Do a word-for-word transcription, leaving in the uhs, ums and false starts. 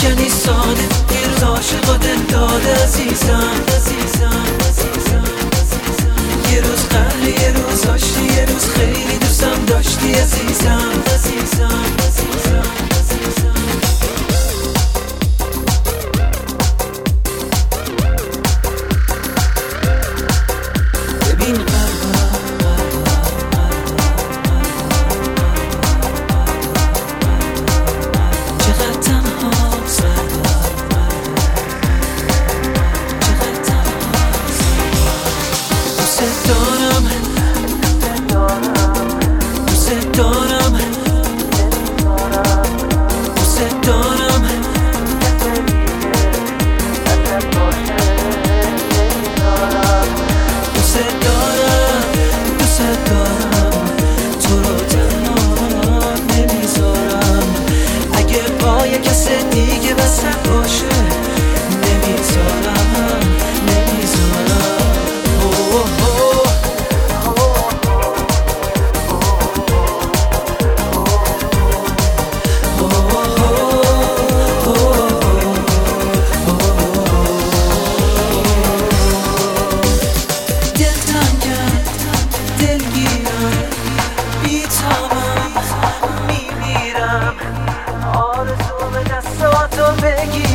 روشنی ساده، یه روز عاشق و دل داده عزیزم عزیزم عزیزم یه روز قهر، یه روز آشتی، یه روز خیلی دوستم داشتی عزیزم عزیزم عزیزم عزیزم ببین قلبم چقدر تنهاست، چقدر تنهاست. دوست دارم دوست دارم دوست دارم دوست دارم دوست دارم تو رو تنها نمیذارم. اگه پای کس دیگه وسط باشه نمیذارم نمیذارم. دلگیرم بی‌تابم میمیرم، آرزو به دستاتو بگیر.